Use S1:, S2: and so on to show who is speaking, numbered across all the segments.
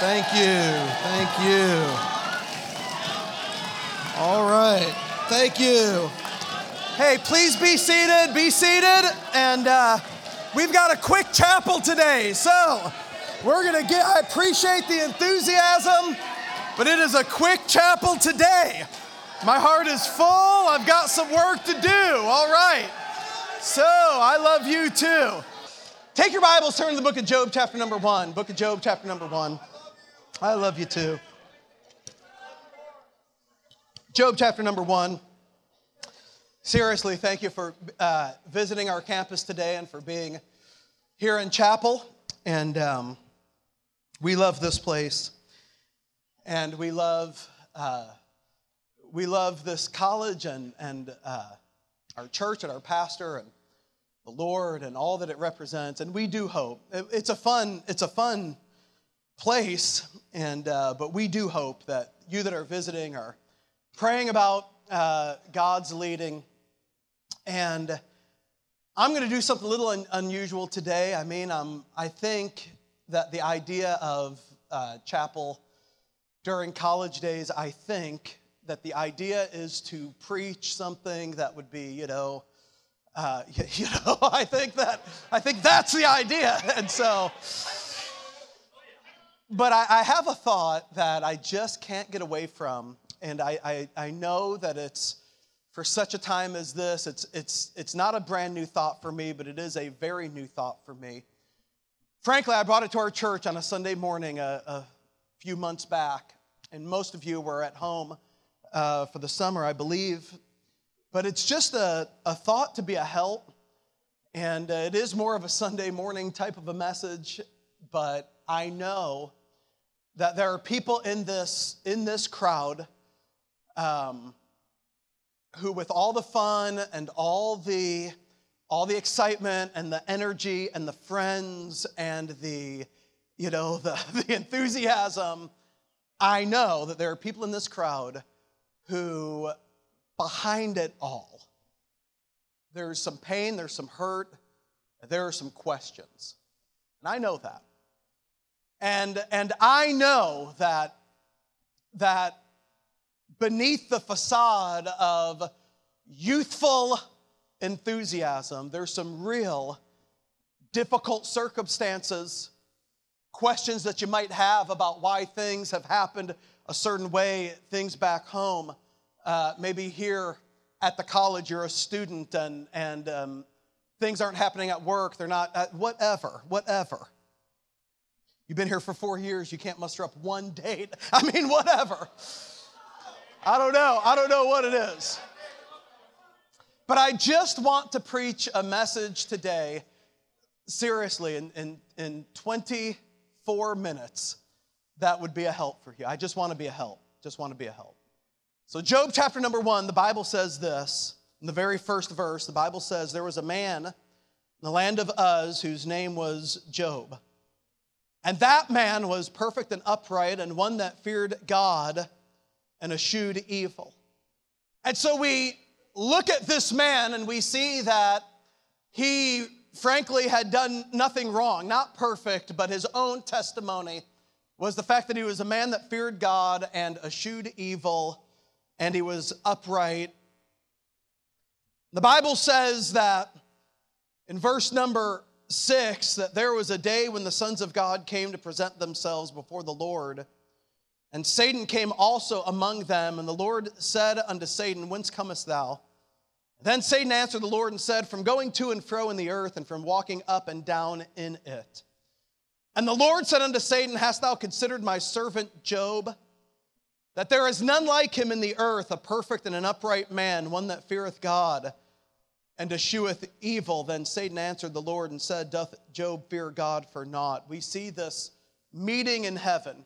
S1: Thank you. Thank you. All right. Thank you. Hey, please be seated. Be seated. And we've got a quick chapel today. So we're going to I appreciate the enthusiasm, but it is a quick chapel today. My heart is full. I've got some work to do. All right. So I love you too. Take your Bibles, turn to the book of Job, chapter number 1. Book of Job, chapter number 1. I love you too. Job, chapter number 1. Seriously, thank you for visiting our campus today and for being here in chapel. And we love this place. And we love this college and our church and our pastor and the Lord and all that it represents. And we do hope. It's a fun place, and but we do hope that you that are visiting are praying about God's leading. And I'm going to do something a little unusual today. I think that the idea of chapel during college days, I think that the idea is to preach something that would be, I think that's the idea. And so, but I have a thought that I just can't get away from. And I know that it's for such a time as this, it's not a brand new thought for me, but it is a very new thought for me. Frankly, I brought it to our church on a Sunday morning a few months back, and most of you were at home for the summer, I believe. But it's just a thought to be a help, and it is more of a Sunday morning type of a message, but I know that there are people in this crowd who, with all the fun and all the excitement and the energy and the friends and the enthusiasm, I know that there are people in this crowd who, behind it all, there's some pain, there's some hurt, there are some questions. And I know that. And I know that beneath the facade of youthful enthusiasm, there's some real difficult circumstances, questions that you might have about why things have happened a certain way, things back home. Maybe here at the college you're a student and things aren't happening at work. They're not, whatever. You've been here for 4 years. You can't muster up one date. Whatever. I don't know what it is. But I just want to preach a message today, seriously, in 24 minutes, that would be a help for you. I just want to be a help. So Job chapter number 1, the Bible says this. In the very first verse, the Bible says, there was a man in the land of Uz whose name was Job. And that man was perfect and upright and one that feared God and eschewed evil. And so we look at this man and we see that he frankly had done nothing wrong, not perfect, but his own testimony was the fact that he was a man that feared God and eschewed evil, and he was upright. The Bible says that in verse number 6, that there was a day when the sons of God came to present themselves before the Lord, and Satan came also among them, and the Lord said unto Satan, Whence comest thou? Then Satan answered the Lord and said, From going to and fro in the earth, and from walking up and down in it. And the Lord said unto Satan, Hast thou considered my servant Job? That there is none like him in the earth, a perfect and an upright man, one that feareth God and escheweth evil. Then Satan answered the Lord and said, Doth Job fear God for naught? We see this meeting in heaven.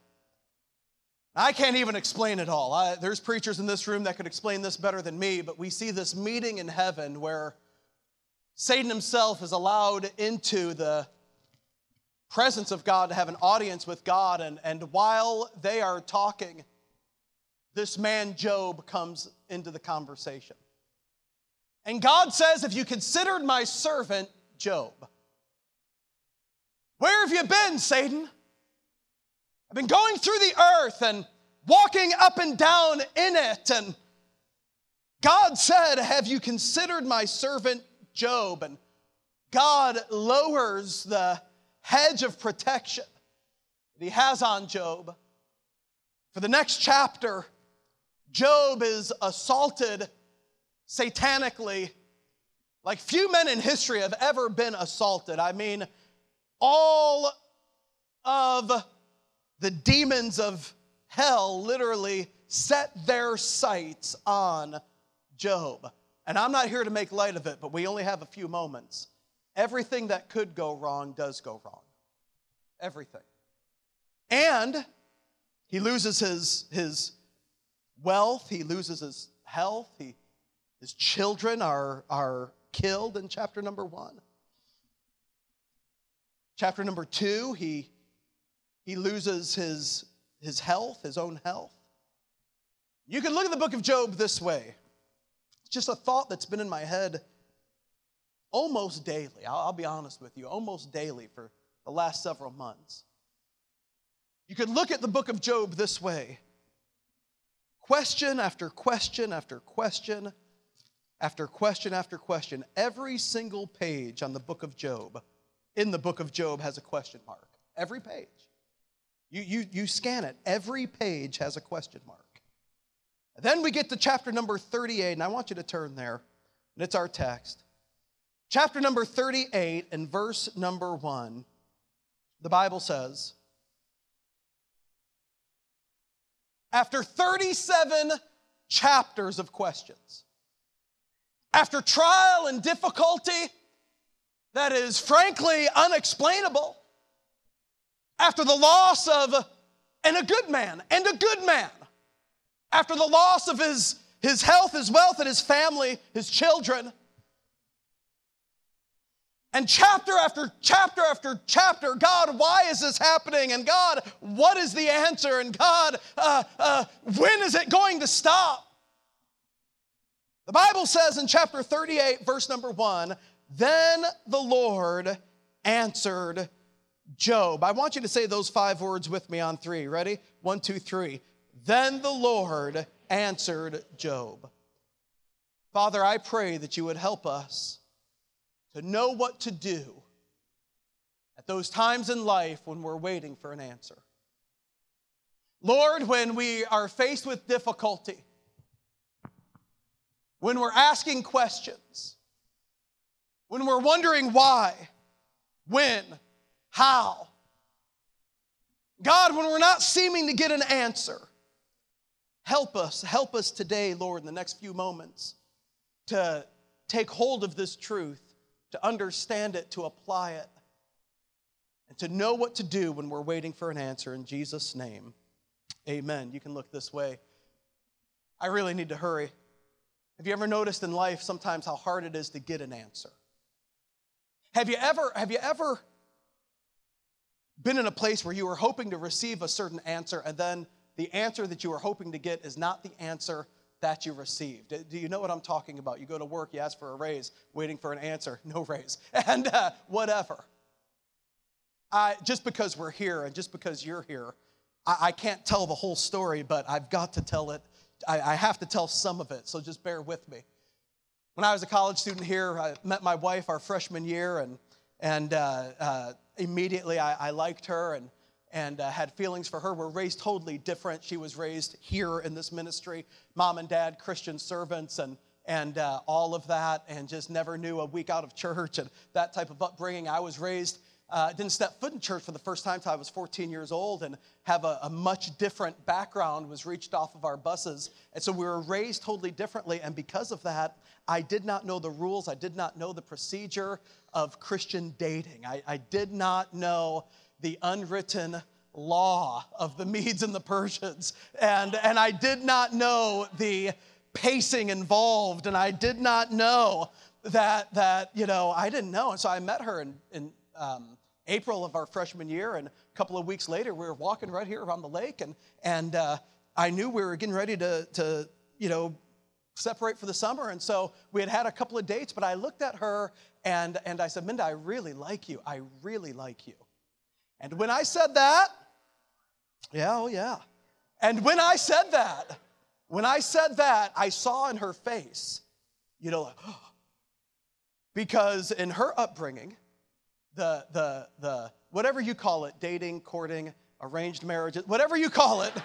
S1: I can't even explain it all. There's preachers in this room that could explain this better than me, but we see this meeting in heaven where Satan himself is allowed into the presence of God to have an audience with God, and while they are talking, this man Job comes into the conversation. And God says, if you considered my servant Job, where have you been, Satan? I've been going through the earth and walking up and down in it. And God said, have you considered my servant Job? And God lowers the hedge of protection that he has on Job. For the next chapter, Job is assaulted satanically like few men in history have ever been assaulted. I mean, all of the demons of hell literally set their sights on Job. And I'm not here to make light of it, but we only have a few moments. Everything that could go wrong does go wrong. Everything. And he loses his wealth, he loses his health, his children are killed in chapter number 1. Chapter number 2, he loses his health, his own health. You can look at the book of Job this way. It's just a thought that's been in my head almost daily. I'll be honest with you, almost daily for the last several months. You could look at the book of Job this way. Question after question after question after question after question. Every single page on the book of Job, in the book of Job, has a question mark. Every page. You scan it. Every page has a question mark. And then we get to chapter number 38, and I want you to turn there, and it's our text. Chapter number 38 and verse number 1, the Bible says, after 37 chapters of questions, after trial and difficulty that is frankly unexplainable, after the loss of a good man, after the loss of his health, his wealth, and his family, his children, and chapter after chapter after chapter, God, why is this happening? And God, what is the answer? And God, when is it going to stop? The Bible says in chapter 38, verse number 1, then the Lord answered Job. I want you to say those 5 words with me on 3. Ready? 1, 2, 3. Then the Lord answered Job. Father, I pray that you would help us to know what to do at those times in life when we're waiting for an answer. Lord, when we are faced with difficulty, when we're asking questions, when we're wondering why, when, how, God, when we're not seeming to get an answer, help us today, Lord, in the next few moments to take hold of this truth, to understand it, to apply it, and to know what to do when we're waiting for an answer. In Jesus' name, amen. You can look this way. I really need to hurry. Have you ever noticed in life sometimes how hard it is to get an answer? Have you ever been in a place where you were hoping to receive a certain answer and then the answer that you were hoping to get is not the answer that you received? Do you know what I'm talking about? You go to work, you ask for a raise, waiting for an answer, no raise, and whatever. Just because we're here and just because you're here, I can't tell the whole story, but I've got to tell it. I have to tell some of it, so just bear with me. When I was a college student here, I met my wife our freshman year, and immediately I liked her and had feelings for her. We're raised totally different. She was raised here in this ministry, mom and dad, Christian servants, and all of that, and just never knew a week out of church and that type of upbringing. I was raised, didn't step foot in church for the first time until I was 14 years old and have a much different background, was reached off of our buses. And so we were raised totally differently, and because of that, I did not know the rules. I did not know the procedure of Christian dating. I did not know the unwritten law of the Medes and the Persians. And I did not know the pacing involved, and I did not know that I didn't know. And so I met her in April of our freshman year, and a couple of weeks later, we were walking right here around the lake, and I knew we were getting ready to separate for the summer, and so we had a couple of dates, but I looked at her, and I said, Minda, I really like you. I really like you. And when I said that, Yeah, oh yeah. And when I said that, I saw in her face, like, because in her upbringing, the whatever you call it, dating, courting, arranged marriages, whatever you call it,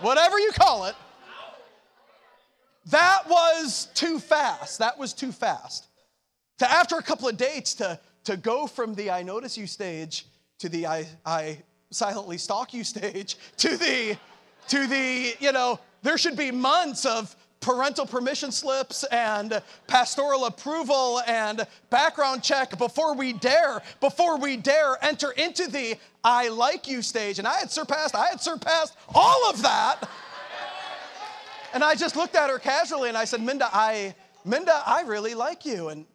S1: that was too fast. That was too fast. To after a couple of dates to go from the I notice you stage to the I silently stalk you stage to the there should be months of parental permission slips and pastoral approval and background check before we dare enter into the I like you stage. And I had surpassed all of that. And I just looked at her casually and I said, Minda, I really like you. And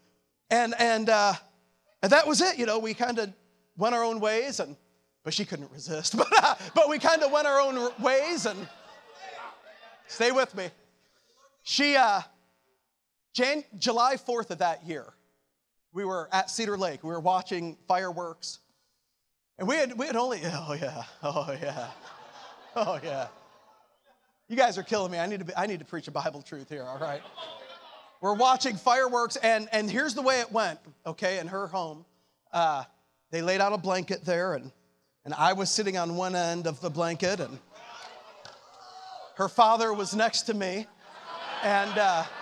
S1: that was it. We kind of went our own ways, but she couldn't resist. But we kind of went our own ways, and stay with me. July 4th of that year, we were at Cedar Lake. We were watching fireworks. And we had only, oh yeah. You guys are killing me. I need to preach a Bible truth here, all right? We're watching fireworks, and here's the way it went, okay, in her home. They laid out a blanket there, and I was sitting on one end of the blanket, and her father was next to me, and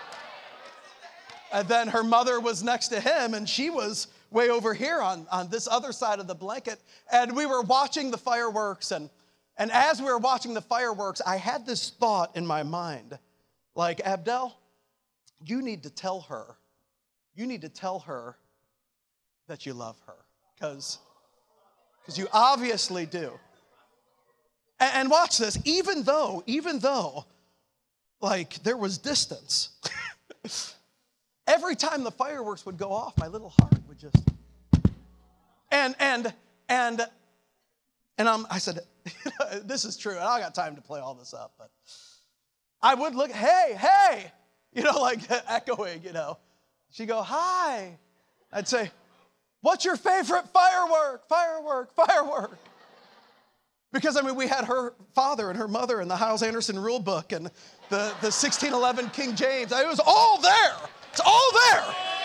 S1: then her mother was next to him, and she was way over here on this other side of the blanket, and we were watching the fireworks, and as we were watching the fireworks, I had this thought in my mind, like, Abdel, you need to tell her that you love her, because you obviously do. And watch this, even though, like, there was distance, every time the fireworks would go off, my little heart would just, I said, this is true, and I got time to play all this up, but I would look, hey, like echoing, She'd go, hi. I'd say, what's your favorite firework? Because, we had her father and her mother and the Hyles Anderson rule book and the 1611 King James. It was all there. It's all there.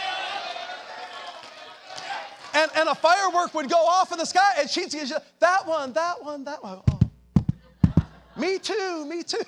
S1: And a firework would go off in the sky, and she'd say, that one. Oh. Me too.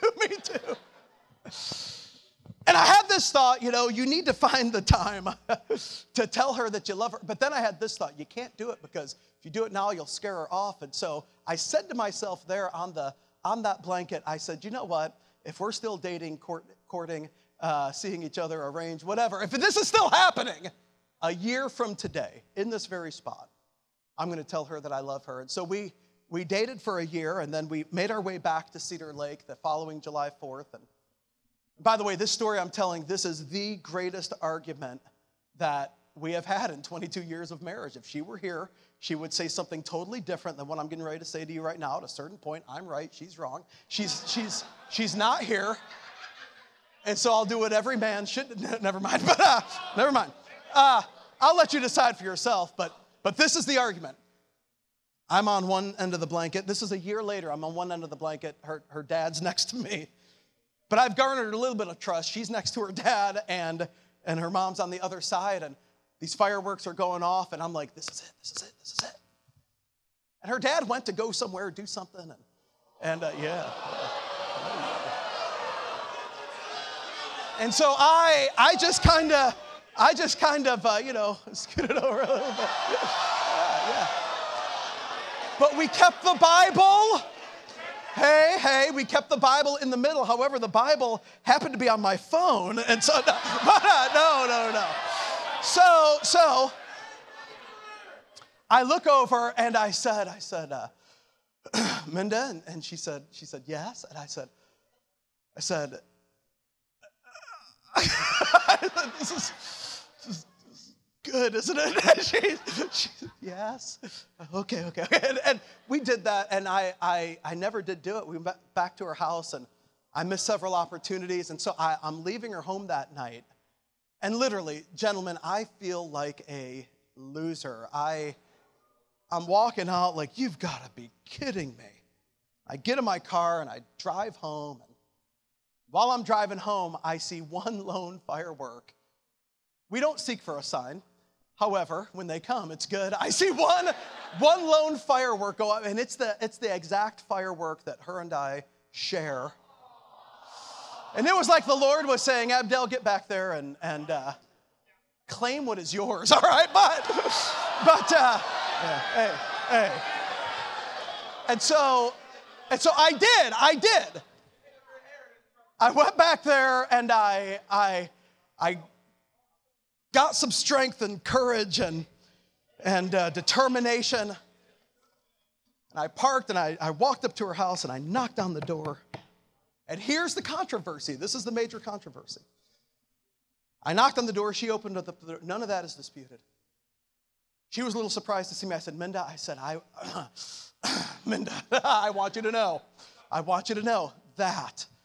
S1: And I had this thought, you need to find the time to tell her that you love her. But then I had this thought, you can't do it because if you do it now, you'll scare her off. And so I said to myself there on that blanket, I said, you know what? If we're still dating, courting, seeing each other, arranged, whatever, if this is still happening, a year from today, in this very spot, I'm going to tell her that I love her. And so we dated for a year, and then we made our way back to Cedar Lake the following July 4th. And by the way, this story I'm telling, this is the greatest argument that we have had in 22 years of marriage. If she were here, she would say something totally different than what I'm getting ready to say to you right now. At a certain point, I'm right, she's wrong. She's not here. And so I'll do what every man should. Never mind. But never mind. I'll let you decide for yourself. But this is the argument. I'm on one end of the blanket. This is a year later. I'm on one end of the blanket. Her dad's next to me. But I've garnered a little bit of trust. She's next to her dad, and her mom's on the other side, and these fireworks are going off, and I'm like, this is it. And her dad went to go somewhere, do something, and yeah. And so I just kind of, scoot it over a little bit. Yeah. But we kept the Bible. Hey, we kept the Bible in the middle. However, the Bible happened to be on my phone. And so, no. So, I look over and I said, Minda, and she said, yes. And I said, this is good, isn't it? And she yes. Okay. And we did that, and I never did do it. We went back to her house, and I missed several opportunities, and so I'm leaving her home that night. And literally, gentlemen, I feel like a loser. I'm walking out like, you've got to be kidding me. I get in my car and I drive home. And while I'm driving home, I see one lone firework. We don't seek for a sign. However, when they come, it's good. I see one lone firework go up, and it's the exact firework that her and I share. And it was like the Lord was saying, Abdel, get back there and claim what is yours, all right? But hey. And so I did. I went back there and I got some strength and courage and determination. And I parked and I walked up to her house and I knocked on the door. And here's the controversy. This is the major controversy. I knocked on the door. She opened up the door. None of that is disputed. She was a little surprised to see me. I said, Minda, Minda, I want you to know that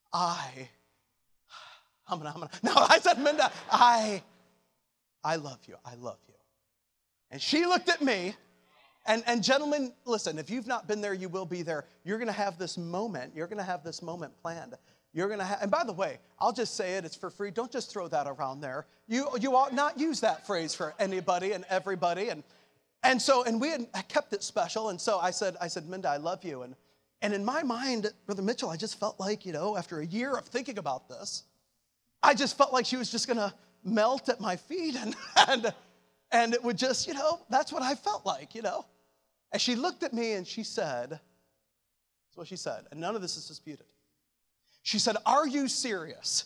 S1: no, I said, Minda, I love you. I love you. And she looked at me, and gentlemen, listen, if you've not been there, you will be there. You're going to have this moment. You're going to have this moment planned. And by the way, I'll just say it. It's for free. Don't just throw that around there. You ought not use that phrase for anybody and everybody. And we had kept it special. And so I said, Minda, I love you. And in my mind, Brother Mitchell, I just felt like, after a year of thinking about this, I just felt like she was just going to melt at my feet. And it would just, that's what I felt like, And she looked at me and she said, that's what she said. And none of this is disputed. She said, are you serious?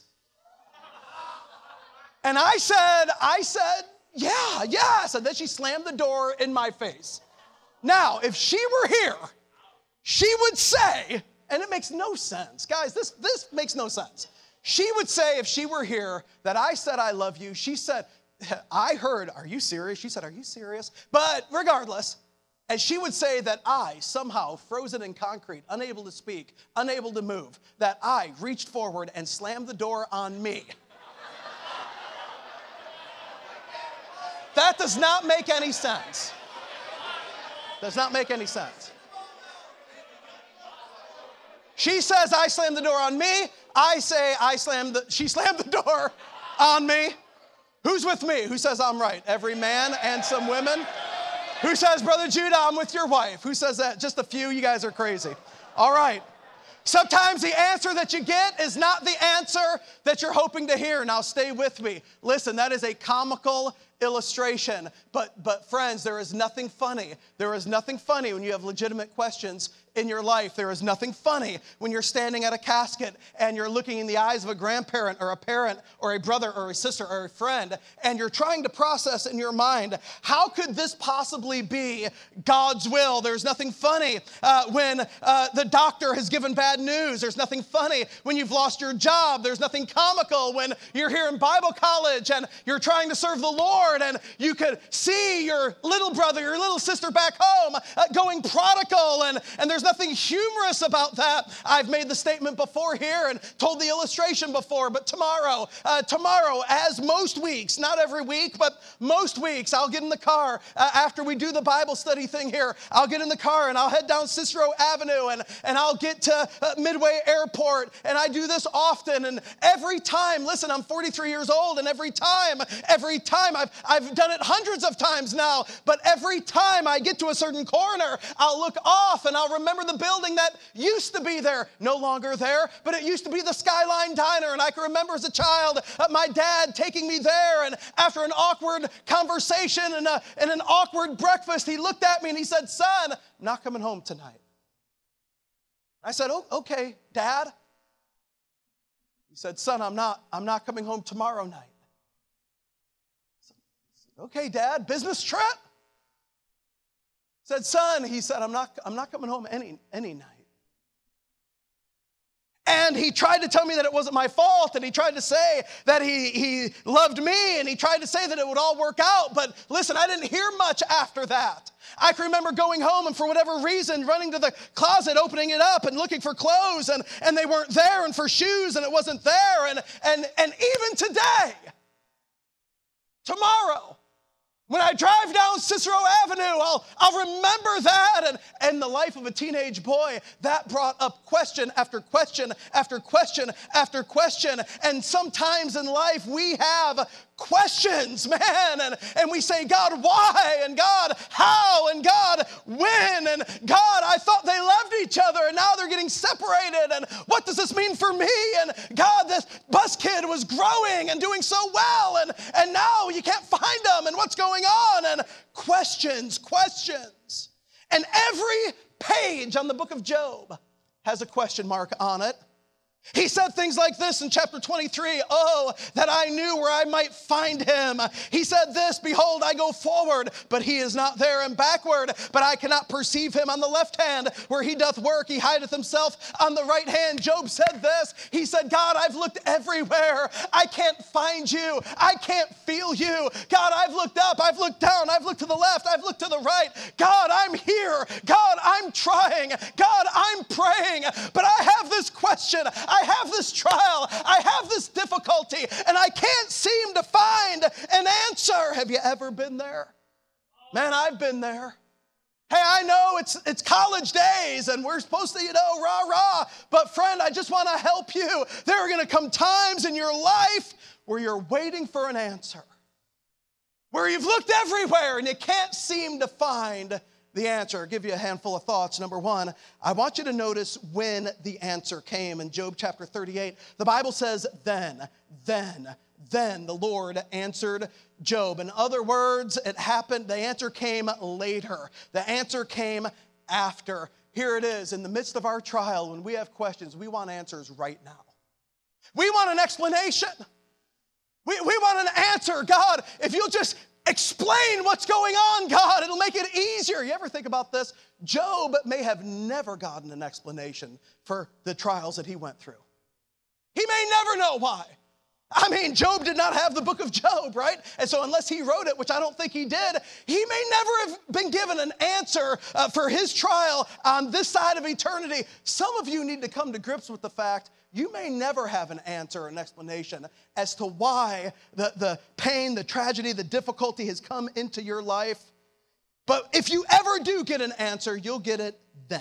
S1: And I said, yeah, yes. And then she slammed the door in my face. Now, if she were here, she would say, and it makes no sense. Guys, this makes no sense. She would say, if she were here, that I said I love you. She said, I heard, are you serious? She said, are you serious? But regardless, and she would say that I, somehow frozen in concrete, unable to speak, unable to move, that I reached forward and slammed the door on me. That does not make any sense. Does not make any sense. She says I slammed the door on me. I say she slammed the door on me. Who's with me? Who says I'm right? Every man and some women. Who says, Brother Judah, I'm with your wife? Who says that? Just a few. You guys are crazy. All right. Sometimes the answer that you get is not the answer that you're hoping to hear. Now stay with me. Listen, that is a comical illustration. But friends, there is nothing funny. There is nothing funny when you have legitimate questions in your life. There is nothing funny when you're standing at a casket and you're looking in the eyes of a grandparent or a parent or a brother or a sister or a friend, and you're trying to process in your mind, how could this possibly be God's will? There's nothing funny when the doctor has given bad news. There's nothing funny when you've lost your job. There's nothing comical when you're here in Bible college and you're trying to serve the Lord and you could see your little brother, your little sister back home going prodigal, and there's nothing humorous about that. I've made the statement before here and told the illustration before, but tomorrow, as most weeks, not every week, but most weeks, I'll get in the car after we do the Bible study thing here. I'll get in the car and I'll head down Cicero Avenue and I'll get to Midway Airport, and I do this often, and every time, listen, I'm 43 years old, and every time, I've done it hundreds of times now, but every time I get to a certain corner, I'll look off and I'll remember the building that used to be there, no longer there, but it used to be the Skyline Diner, and I can remember as a child my dad taking me there, and after an awkward conversation and an awkward breakfast, he looked at me and he said, "Son, I'm not coming home tonight." I said, "Oh, okay, Dad." He said, "Son, I'm not coming home tomorrow night." I said, "Okay, Dad, business trip?" Said, "Son," he said, I'm not coming home any night." And he tried to tell me that it wasn't my fault, and he tried to say that he loved me, and he tried to say that it would all work out. But listen, I didn't hear much after that. I can remember going home and for whatever reason running to the closet, opening it up and looking for clothes, and they weren't there, and for shoes and it wasn't there. And even today, tomorrow, When I drive down Cicero Avenue, I'll remember that. And the life of a teenage boy, that brought up question after question after question after question. And sometimes in life we have questions, man. And we say, God, why? And God, how? And God, when? And God, I thought they loved each other and now they're getting separated. And what does this mean for me? And God, this bus kid was growing and doing so well. And now you can't find them. And what's going on? And questions. And every page on the book of Job has a question mark on it. He said things like this in chapter 23, oh, that I knew where I might find him. He said this, behold, I go forward, but he is not there, and backward, but I cannot perceive him. On the left hand, where he doth work, he hideth himself. On the right hand, Job said this. He said, God, I've looked everywhere. I can't find you. I can't feel you. God, I've looked up. I've looked down. I've looked to the left. I've looked to the right. God, I'm here. God, I'm trying. God, I'm praying. But I have this question. I have this trial, I have this difficulty, and I can't seem to find an answer. Have you ever been there? Man, I've been there. Hey, I know it's college days, and we're supposed to, rah. But friend, I just want to help you. There are going to come times in your life where you're waiting for an answer, where you've looked everywhere and you can't seem to find the answer. I'll give you a handful of thoughts. Number one, I want you to notice when the answer came. In Job chapter 38, the Bible says, then the Lord answered Job. In other words, it happened, the answer came later. The answer came after. Here it is, in the midst of our trial, when we have questions, we want answers right now. We want an explanation. We want an answer. God, if you'll just explain what's going on, God. It'll make it easier. You ever think about this? Job may have never gotten an explanation for the trials that he went through. He may never know why. I mean, Job did not have the book of Job, right? And so unless he wrote it, which I don't think he did, he may never have been given an answer for his trial on this side of eternity. Some of you need to come to grips with the fact you may never have an answer or an explanation as to why the pain, the tragedy, the difficulty has come into your life. But if you ever do get an answer, you'll get it then,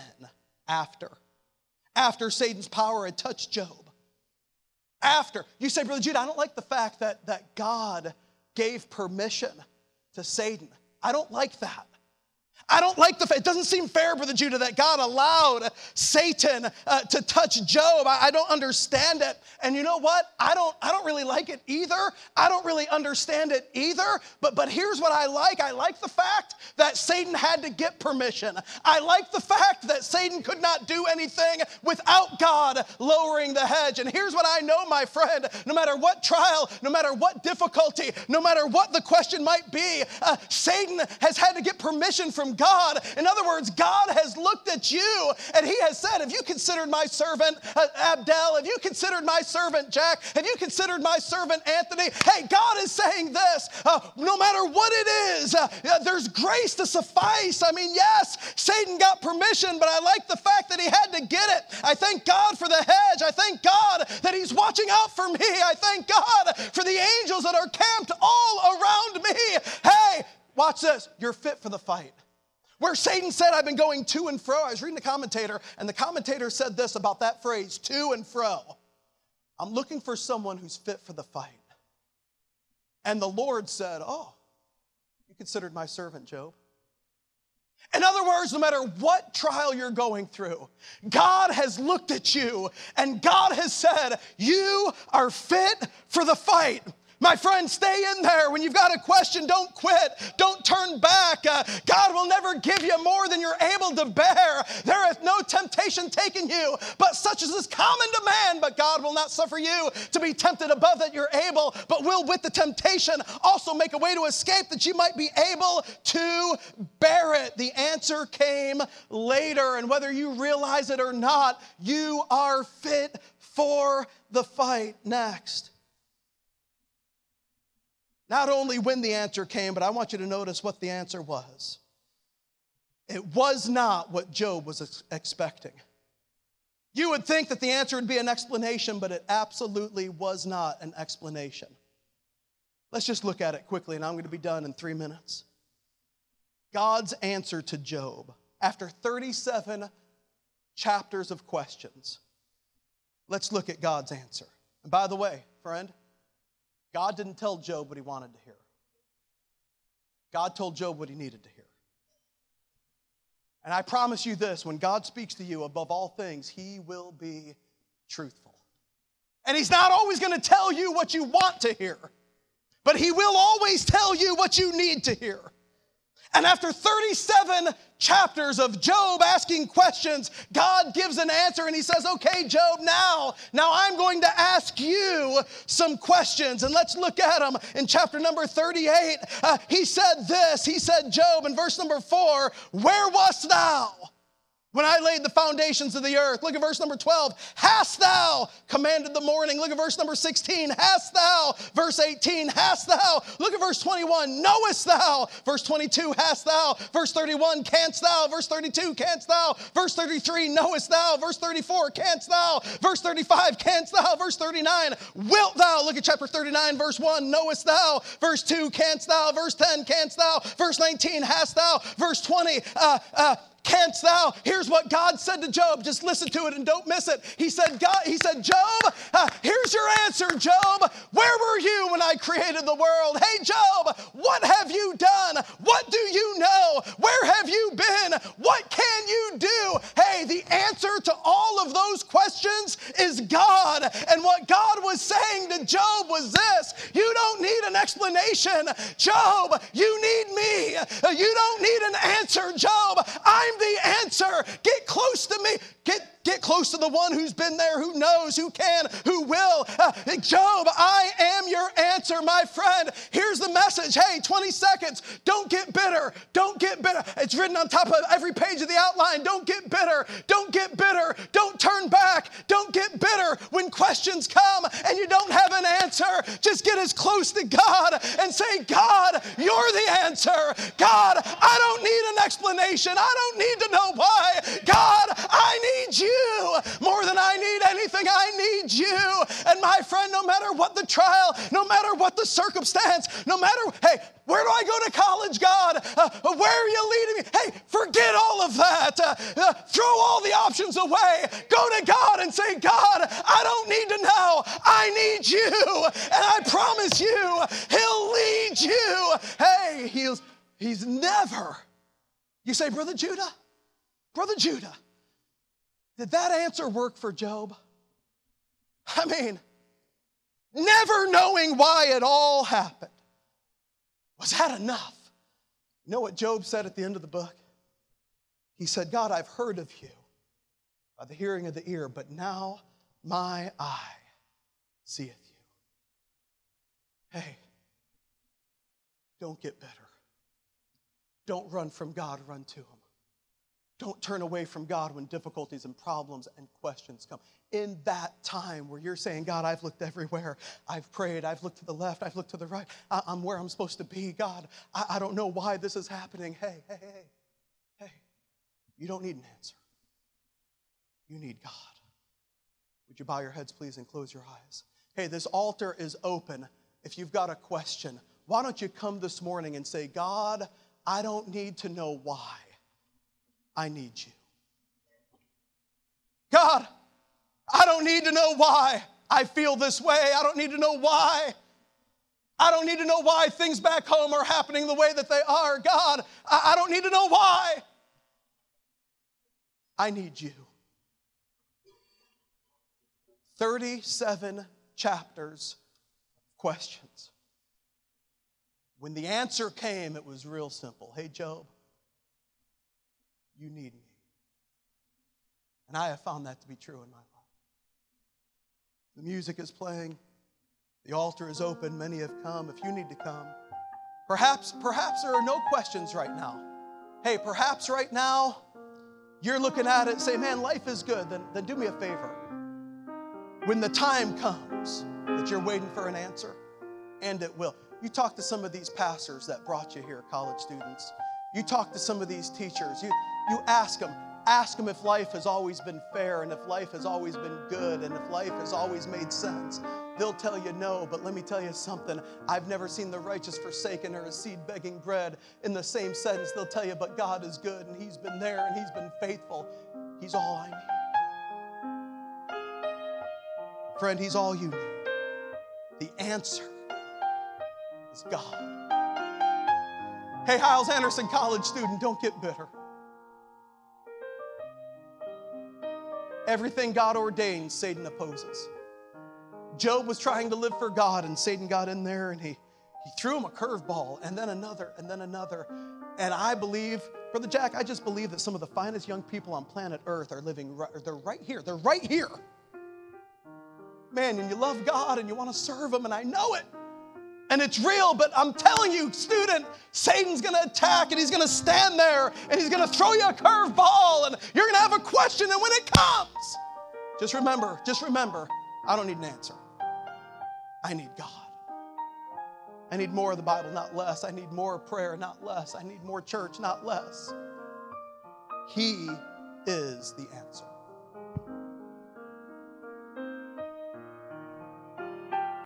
S1: after Satan's power had touched Job. After. You say, Brother Jude, I don't like the fact that God gave permission to Satan. I don't like that. I don't like the fact, it doesn't seem fair, Brother Judah, that God allowed Satan to touch Job. I don't understand it. And you know what? I don't really like it either. I don't really understand it either. But here's what I like. I like the fact that Satan had to get permission. I like the fact that Satan could not do anything without God lowering the hedge. And here's what I know, my friend. No matter what trial, no matter what difficulty, no matter what the question might be, Satan has had to get permission from God. In other words, God has looked at you and he has said, have you considered my servant Abdel? Have you considered my servant Jack? Have you considered my servant Anthony? Hey, God is saying this, no matter what it is, there's grace to suffice. I mean, yes, Satan got permission, but I like the fact that he had to get it. I thank God for the hedge. I thank God that he's watching out for me. I thank God for the angels that are camped all around me. Hey, watch this. You're fit for the fight. Where Satan said, I've been going to and fro. I was reading the commentator, and the commentator said this about that phrase, to and fro. I'm looking for someone who's fit for the fight. And the Lord said, oh, you considered my servant Job. In other words, no matter what trial you're going through, God has looked at you, and God has said, you are fit for the fight. My friend, stay in there. When you've got a question, don't quit. Don't turn back. God will never give you more than you're able to bear. There hath no temptation taken you, but such as is common to man. But God will not suffer you to be tempted above that you're able, but will with the temptation also make a way to escape that you might be able to bear it. The answer came later, and whether you realize it or not, you are fit for the fight. Next. Not only when the answer came, but I want you to notice what the answer was. It was not what Job was expecting. You would think that the answer would be an explanation, but it absolutely was not an explanation. Let's just look at it quickly, and I'm going to be done in 3 minutes. God's answer to Job after 37 chapters of questions. Let's look at God's answer. And by the way, friend, God didn't tell Job what he wanted to hear. God told Job what he needed to hear. And I promise you this, when God speaks to you, above all things, he will be truthful. And he's not always going to tell you what you want to hear, but he will always tell you what you need to hear. And after 37 chapters of Job asking questions, God gives an answer and he says, okay, Job, now I'm going to ask you some questions. And let's look at them. In chapter number 38, he said this. He said, Job, in verse number 4, where wast thou when I laid the foundations of the earth? Look at verse number 12. Hast thou commanded the morning? Look at verse number 16. Hast thou? Verse 18. Hast thou? Look at verse 21. Knowest thou? Verse 22. Hast thou? Verse 31. Canst thou? Verse 32. Canst thou? Verse 33. Knowest thou? Verse 34. Canst thou? Verse 35. Canst thou? Verse 39. Wilt thou? Look at chapter 39, verse 1. Knowest thou? Verse 2. Canst thou? Verse 10. Canst thou? Verse 19. Hast thou? Verse 20. Canst thou? Here's what God said to Job. Just listen to it and don't miss it. He said, Job, here's your answer, Job. Where were you when I created the world? Hey, Job, what have you done? What do you know? Where have you been? What can you do? Hey, the answer to all of those questions is God. And what God was saying to Job was this: you don't need an explanation, Job. You need me. You don't need an answer, Job. I'm the answer. Get close to me. Get close to the one who's been there, who knows, who can, who will. Job, I am your answer, my friend. Here's the message. Hey, 20 seconds. Don't get bitter. Don't get bitter. It's written on top of every page of the outline. Don't get bitter. Don't get bitter. Don't turn back. Don't get bitter when questions come and you don't have an answer. Just get as close to God and say, God, you're the answer. God, I don't need an explanation. I don't need to know why. God, I need you. More than I need anything, I need you. And my friend, no matter what the trial, no matter what the circumstance, no matter, hey, where do I go to college, God? Where are you leading me? Hey, forget all of that. Throw all the options away. Go to God and say, God, I don't need to know. I need you. And I promise you, he'll lead you. Hey, he's never. You say, Brother Judah, did that answer work for Job? I mean, never knowing why it all happened. Was that enough? You know what Job said at the end of the book? He said, God, I've heard of you by the hearing of the ear, but now my eye seeth you. Hey, don't get bitter. Don't run from God, run to him. Don't turn away from God when difficulties and problems and questions come. In that time where you're saying, God, I've looked everywhere. I've prayed. I've looked to the left. I've looked to the right. I'm where I'm supposed to be. God, I don't know why this is happening. Hey. You don't need an answer. You need God. Would you bow your heads, please, and close your eyes? Hey, this altar is open. If you've got a question, why don't you come this morning and say, God, I don't need to know why. I need you. God, I don't need to know why I feel this way. I don't need to know why. I don't need to know why things back home are happening the way that they are. God, I don't need to know why. I need you. 37 chapters of questions. When the answer came, it was real simple. Hey, Job, you need me. And I have found that to be true in my life. The music is playing. The altar is open. Many have come. If you need to come, perhaps there are no questions right now. Hey, perhaps right now you're looking at it and say, man, life is good. Then do me a favor. When the time comes that you're waiting for an answer, and it will. You talk to some of these pastors that brought you here, college students. You talk to some of these teachers. You ask them if life has always been fair and if life has always been good and if life has always made sense. they'll tell you no. But let me tell you something. I've never seen the righteous forsaken or a seed begging bread. In the same sentence, they'll tell you, but God is good, and He's been there, and He's been faithful. He's all I need. Friend, He's all you need. The answer is God. Hey, Hiles Anderson College student, don't get bitter. Everything God ordains, Satan opposes. Job was trying to live for God, and Satan got in there, and he threw him a curveball, and then another, and then another. And I believe, Brother Jack, I just believe that some of the finest young people on planet Earth are living, they're right here. They're right here. Man, and you love God, and you want to serve Him, and I know it. And it's real, but I'm telling you, student, Satan's going to attack, and he's going to stand there, and he's going to throw you a curveball, and you're going to have a question, and when it comes, just remember, I don't need an answer. I need God. I need more of the Bible, not less. I need more prayer, not less. I need more church, not less. He is the answer.